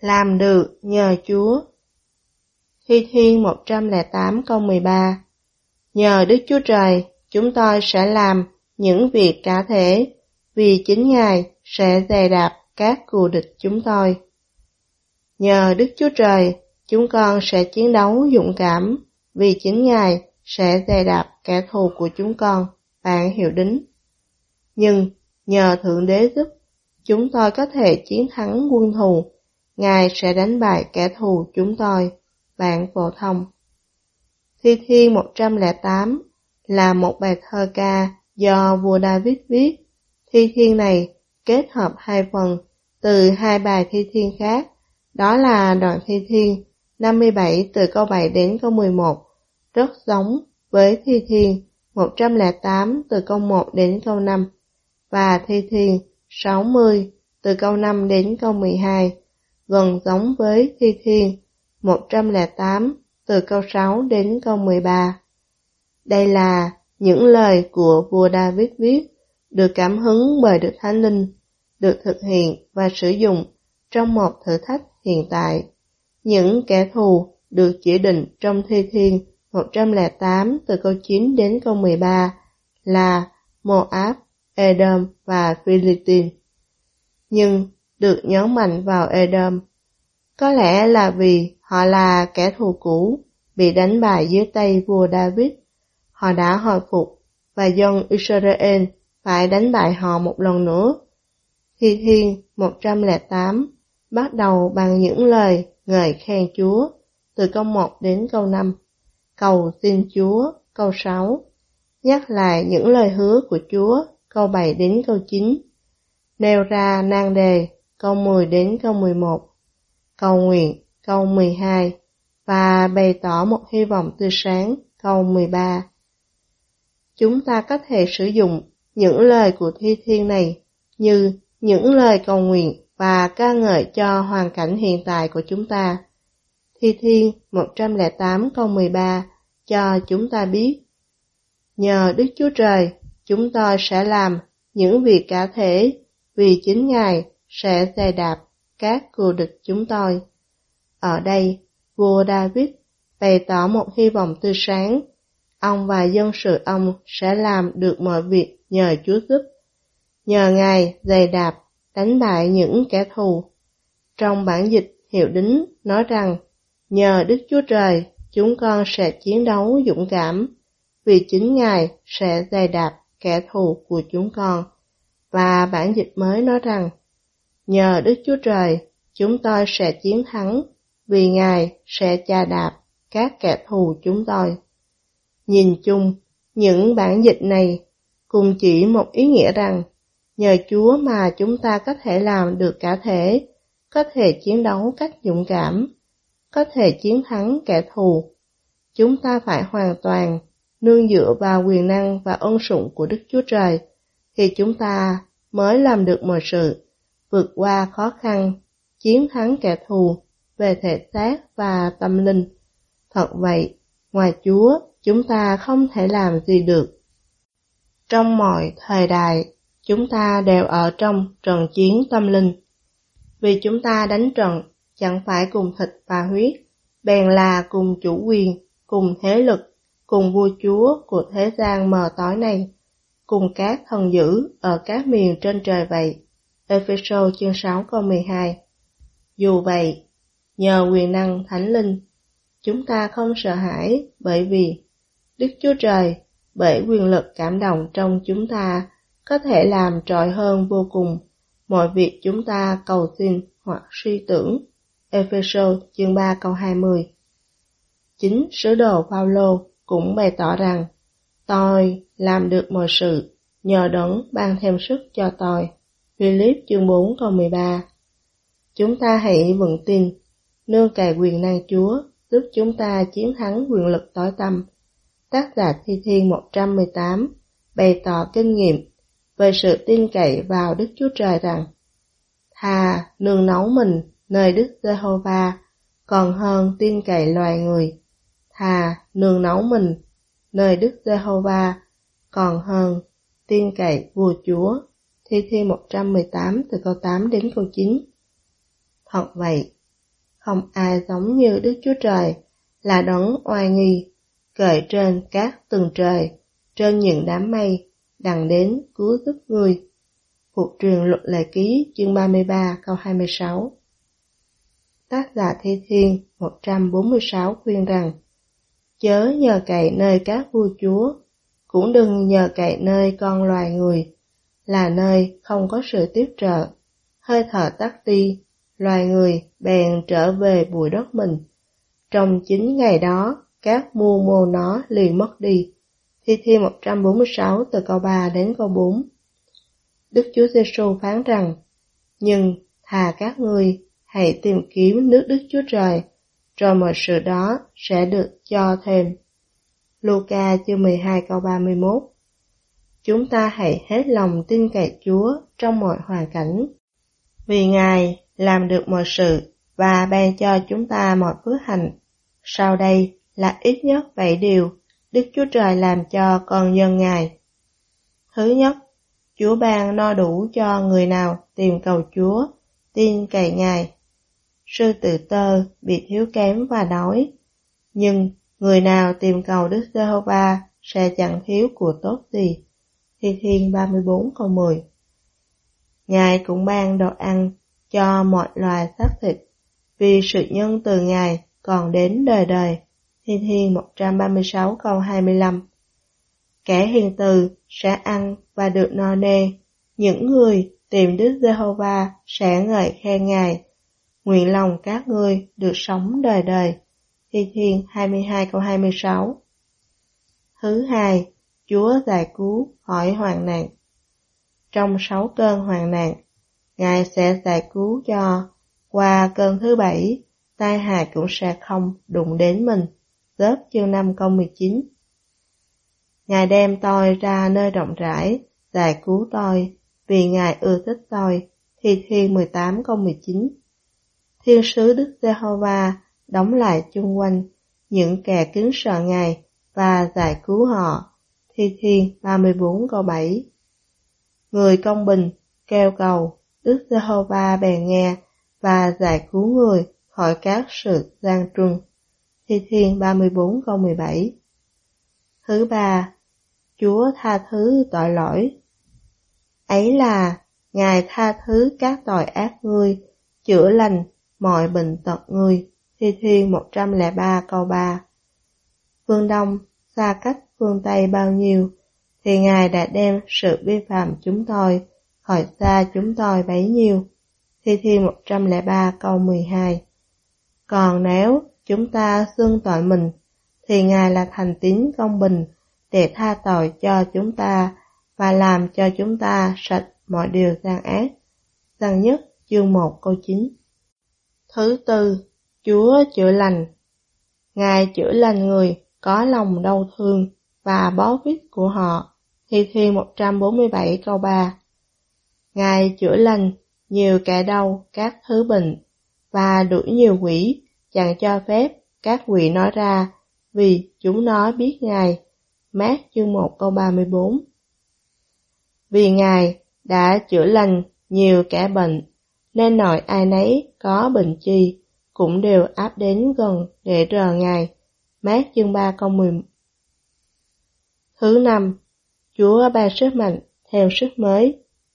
Làm được nhờ Chúa. Thi Thiên 108 câu 13. Nhờ Đức Chúa Trời, chúng tôi sẽ làm những việc cả thể, vì chính Ngài sẽ dày đạp các cừu địch chúng tôi. Nhờ Đức Chúa Trời, chúng con sẽ chiến đấu dũng cảm, vì chính Ngài sẽ dày đạp kẻ thù của chúng con, bạn Hiệu Đính. Nhưng nhờ Thượng Đế giúp, chúng tôi có thể chiến thắng quân thù, Ngài sẽ đánh bại kẻ thù chúng tôi, bạn Phổ Thông. Thi Thiên 108 là một bài thơ ca do vua David viết. Thi Thiên này kết hợp hai phần từ hai bài thi thiên khác, đó là đoạn Thi Thiên 57 từ câu 7 đến câu 11, rất giống với Thi Thiên 108 từ câu 1 đến câu 5, và Thi Thiên 60 từ câu 5 đến câu 12, gần giống với Thi Thiên 108 từ câu 6 đến câu 13. Đây là những lời của vua David viết, được cảm hứng bởi Đức Thánh Linh, được thực hiện và sử dụng trong một thử thách hiện tại. Những kẻ thù được chỉ định trong Thi Thiên 108 từ câu 9 đến câu 13 là Moab, Edom và Philippines. Nhưng được nhấn mạnh vào Edom, có lẽ là vì họ là kẻ thù cũ, bị đánh bại dưới tay vua David. Họ đã hồi phục và dân Israel phải đánh bại họ một lần nữa. Thi Thiên 108 bắt đầu bằng những lời ngợi khen Chúa từ câu 1 đến câu 5, cầu xin Chúa câu 6, nhắc lại những lời hứa của Chúa câu 7 đến câu 9, nêu ra nan đề câu 10 đến câu 11, cầu nguyện câu 12 và bày tỏ một hy vọng tươi sáng câu 13. Chúng ta có thể sử dụng những lời của Thi Thiên này như những lời cầu nguyện và ca ngợi cho hoàn cảnh hiện tại của chúng ta. Thi Thiên 108 câu 13 cho chúng ta biết: nhờ Đức Chúa Trời, chúng tôi sẽ làm những việc cả thể, vì chính Ngài sẽ dày đạp các cừu địch chúng tôi. Ở đây, vua David bày tỏ một hy vọng tươi sáng. Ông và dân sự ông sẽ làm được mọi việc nhờ Chúa giúp. Nhờ Ngài dày đạp, đánh bại những kẻ thù. Trong bản dịch Hiệu Đính nói rằng, nhờ Đức Chúa Trời, chúng con sẽ chiến đấu dũng cảm, vì chính Ngài sẽ dày đạp kẻ thù của chúng con. Và bản dịch mới nói rằng, nhờ Đức Chúa Trời, chúng tôi sẽ chiến thắng, vì Ngài sẽ chà đạp các kẻ thù chúng tôi. Nhìn chung, những bản dịch này cùng chỉ một ý nghĩa rằng, nhờ Chúa mà chúng ta có thể làm được cả thể, có thể chiến đấu cách dũng cảm, có thể chiến thắng kẻ thù. Chúng ta phải hoàn toàn nương dựa vào quyền năng và ân sủng của Đức Chúa Trời, thì chúng ta mới làm được mọi sự, vượt qua khó khăn, chiến thắng kẻ thù về thể xác và tâm linh. Thật vậy, ngoài Chúa, chúng ta không thể làm gì được. Trong mọi thời đại, chúng ta đều ở trong trận chiến tâm linh. Vì chúng ta đánh trận chẳng phải cùng thịt và huyết, bèn là cùng chủ quyền, cùng thế lực, cùng vua chúa của thế gian mờ tối này, cùng các thần dữ ở các miền trên trời vậy. Ê-phê-sô chương 6 câu 12. Dù vậy, nhờ quyền năng Thánh Linh, chúng ta không sợ hãi, bởi vì Đức Chúa Trời, bởi quyền lực cảm động trong chúng ta, có thể làm trội hơn vô cùng mọi việc chúng ta cầu xin hoặc suy tưởng. Ê-phê-sô chương 3 câu 20. Chính sứ đồ Phaolô cũng bày tỏ rằng, tôi làm được mọi sự nhờ Đấng ban thêm sức cho tôi. Philip chương 4 câu 13. Chúng ta hãy vững tin, nương cậy quyền năng Chúa giúp chúng ta chiến thắng quyền lực tối tăm. Tác giả Thi Thiên 118 bày tỏ kinh nghiệm về sự tin cậy vào Đức Chúa Trời rằng, thà nương náu mình nơi Đức Giê-hô-va còn hơn tin cậy loài người. Thà nương náu mình nơi Đức Giê-hô-va còn hơn tin cậy vua Chúa. Thi Thiên 118 từ câu 8 đến câu 9. Thật vậy, không ai giống như Đức Chúa Trời, là đấng oai nghi, cởi trên các tầng trời, trên những đám mây, đặng đến cứu giúp người. Phục truyền Luật Lệ Ký chương 33 câu 26. Tác giả Thi Thiên 146 khuyên rằng, chớ nhờ cậy nơi các vua chúa, cũng đừng nhờ cậy nơi con loài người, là nơi không có sự tiếp trợ. Hơi thở tắt đi, loài người bèn trở về bụi đất mình. Trong 9 ngày đó, các mưu mô nó liền mất đi. Thi Thiên 146 từ câu 3 đến câu 4. Đức Chúa Giêsu phán rằng, nhưng thà các ngươi hãy tìm kiếm nước Đức Chúa Trời, rồi mọi sự đó sẽ được cho thêm. Luca chương 12 câu 31. Chúng ta hãy hết lòng tin cậy Chúa trong mọi hoàn cảnh, vì Ngài làm được mọi sự và ban cho chúng ta mọi phước hạnh. Sau đây là ít nhất 7 điều Đức Chúa Trời làm cho con dân Ngài. Thứ nhất, Chúa ban no đủ cho người nào tìm cầu Chúa, tin cậy Ngài. Sư tử tơ bị thiếu kém và đói, nhưng người nào tìm cầu Đức Giê-hô-va sẽ chẳng thiếu của tốt gì. Thi Thiên 34 câu 10. Ngài cũng ban đồ ăn cho mọi loài xác thịt, vì sự nhân từ Ngài còn đến đời đời. Thi Thiên 136 câu 25. Kẻ hiền từ sẽ ăn và được no nê, những người tìm Đức Giê-hô-va sẽ ngợi khen Ngài. Nguyện lòng các ngươi được sống đời đời. Thi Thiên 22 câu 26. Thứ hai, Chúa giải cứu khỏi hoạn nạn. Trong 6 cơn hoạn nạn, Ngài sẽ giải cứu cho. Qua cơn thứ 7, tai hại cũng sẽ không đụng đến mình. Gióp chương 5 câu 19. Ngài đem tôi ra nơi rộng rãi, giải cứu tôi, vì Ngài ưa thích tôi. Thi Thiên 18 câu 19. Thiên sứ Đức Giê-hô-va đóng lại chung quanh những kẻ kính sợ Ngài và giải cứu họ. Thi Thiên 34 câu 7. Người công bình kêu cầu, Đức Giê-hô-va bèn nghe và giải cứu người khỏi các sự gian truân. Thi Thiên 34 câu 17. Thứ ba, Chúa tha thứ tội lỗi. Ấy là Ngài tha thứ các tội ác ngươi, chữa lành mọi bệnh tật ngươi. Thi Thiên 103 câu 3. Phương Đông xa cách phương Tây bao nhiêu, thì Ngài đã đem sự vi phạm chúng tôi khỏi xa chúng tôi bấy nhiêu. Thi Thiên 103 câu 12. Còn nếu chúng ta xưng tội mình, thì Ngài là thành tín công bình để tha tội cho chúng ta và làm cho chúng ta sạch mọi điều gian ác. Giăng nhất chương 1 câu 9. Thứ tư, Chúa chữa lành. Ngài chữa lành người có lòng đau thương và bó vít của họ. Thi Thiên 147 câu 3. Ngài chữa lành nhiều kẻ đau các thứ bệnh và đuổi nhiều quỷ, chẳng cho phép các quỷ nói ra, vì chúng nó biết Ngài. Mát chương 1 câu 34. Vì Ngài đã chữa lành nhiều kẻ bệnh, nên nội ai nấy có bệnh chi cũng đều áp đến gần để rờ Ngài. Mát chương 3 câu 10. Thứ năm, Chúa ban sức mạnh theo sức mới.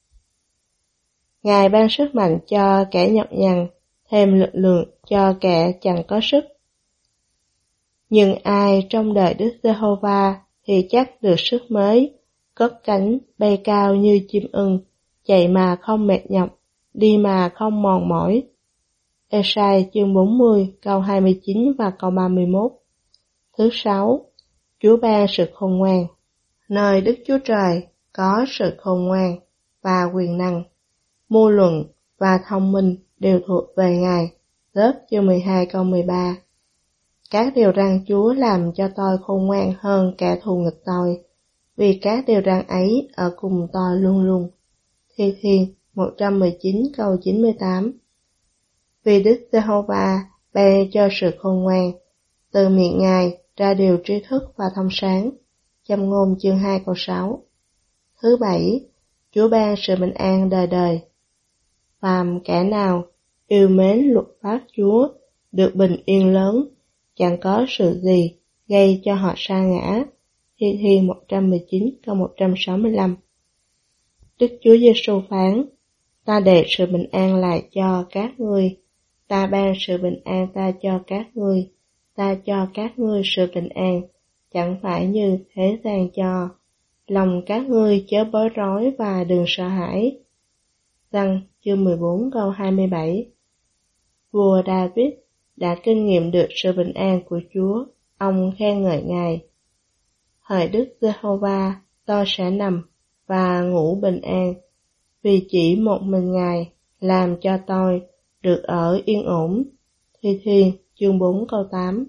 Ngài ban sức mạnh cho kẻ nhọc nhằn, thêm lực lượng cho kẻ chẳng có sức. Nhưng ai trong đời Đức Giê-hô-va thì chắc được sức mới, cất cánh bay cao như chim ưng, chạy mà không mệt nhọc, đi mà không mòn mỏi. Ê-sai chương 40 câu 29 và câu 31. Thứ sáu, Chúa ban sự khôn ngoan. Nơi Đức Chúa Trời có sự khôn ngoan và quyền năng, mưu luận và thông minh đều thuộc về Ngài. Lớp chương 12 câu 13. Các điều răn Chúa làm cho tôi khôn ngoan hơn kẻ thù nghịch tôi, vì các điều răn ấy ở cùng tôi luôn luôn. Thi Thiên 119 câu 98. Vì Đức Giê-hô-va ban cho sự khôn ngoan, từ miệng Ngài ra điều trí thức và thông sáng. Châm ngôn chương 2 câu 6. Thứ bảy, Chúa ban sự bình an đời đời. Phàm kẻ nào yêu mến luật pháp Chúa được bình yên lớn, chẳng có sự gì gây cho họ sa ngã. Thi Thiên 119 câu 165. Đức Chúa Giêsu phán, ta để sự bình an lại cho các ngươi, ta ban sự bình an ta cho các ngươi, ta cho các ngươi sự bình an, chẳng phải như thế gian cho. Lòng các ngươi chớ bối rối và đừng sợ hãi. Giăng chương 14 câu 27. Vua David đã kinh nghiệm được sự bình an của Chúa, ông khen ngợi Ngài. Hỡi Đức Giê-hô-va, tôi sẽ nằm và ngủ bình an, vì chỉ một mình Ngài làm cho tôi được ở yên ổn. Thi Thiên chương 4 câu 8.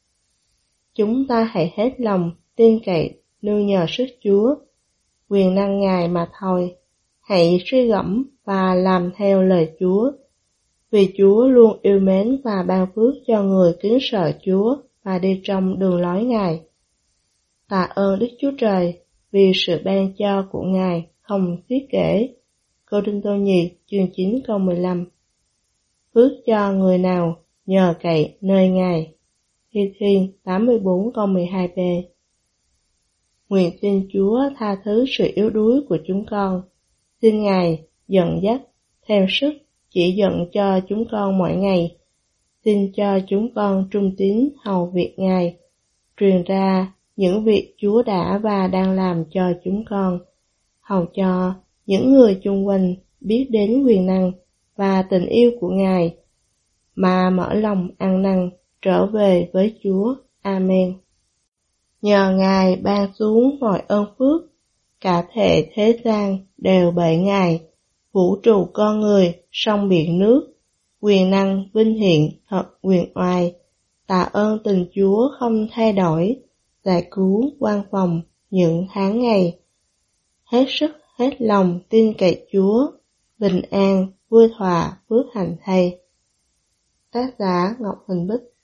Chúng ta hãy hết lòng tin cậy nương nhờ sức Chúa, quyền năng Ngài mà thôi. Hãy suy gẫm và làm theo lời Chúa, vì Chúa luôn yêu mến và ban phước cho người kính sợ Chúa và đi trong đường lối Ngài. Tạ ơn Đức Chúa Trời vì sự ban cho của Ngài không xiết kể. Cô-rinh-tô nhì chương 9 câu 15. Phước cho người nào nhờ cậy nơi Ngài. Thi Thiên 84 câu 12b. Nguyện xin Chúa tha thứ sự yếu đuối của chúng con. Xin Ngài dẫn dắt, thêm sức, chỉ dẫn cho chúng con mỗi ngày. Xin cho chúng con trung tín hầu việc Ngài, truyền ra những việc Chúa đã và đang làm cho chúng con, hầu cho những người chung quanh biết đến quyền năng và tình yêu của Ngài, mà mở lòng ăn năn trở về với Chúa. Amen. Nhờ Ngài ban xuống mọi ơn phước, cả thể thế gian đều bởi Ngài, vũ trụ con người, sông biển nước, quyền năng vinh hiển thật quyền oai. Tạ ơn tình Chúa không thay đổi, giải cứu quan phòng những tháng ngày. Hết sức hết lòng tin cậy Chúa, bình an vui thỏa phước hạnh thay. Tác giả Ngọc Huỳnh Bích.